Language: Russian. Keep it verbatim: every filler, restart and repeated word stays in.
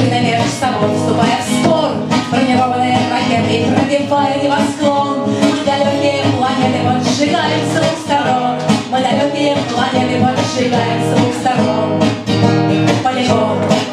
машины между собой, вступая в спор, бронированные ракеты, пробивая небосклон. Мы далекие планеты поджигаем с двух сторон, мы далекие планеты поджигаем с двух сторон. Полигон.